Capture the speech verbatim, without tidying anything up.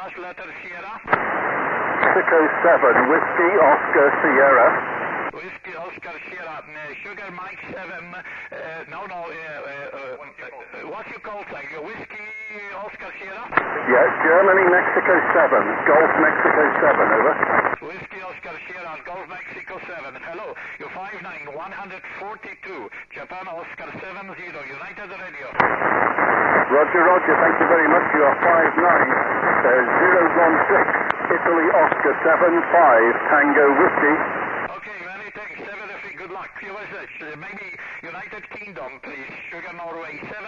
last letter, Sierra. Mexico seven, Whiskey Oscar Sierra. Whiskey Oscar Sierra. Uh, Sugar Mike seven. Uh, no, no. Uh, uh, uh, what you call thing? Whiskey Oscar Sierra? Yes, Germany Mexico seven, Golf Mexico seven, over. Whiskey Oscar Sierra, Golf Mexico seven. Hello, you're five nine one forty-two. Japan Oscar seven zero, United Radio. Roger, Roger, thank you very much. You are five nine zero one six, Italy Oscar seven five, Tango Whiskey. Okay, many thanks. Seven, good luck. U S S, maybe United Kingdom, please. Sugar Norway seven.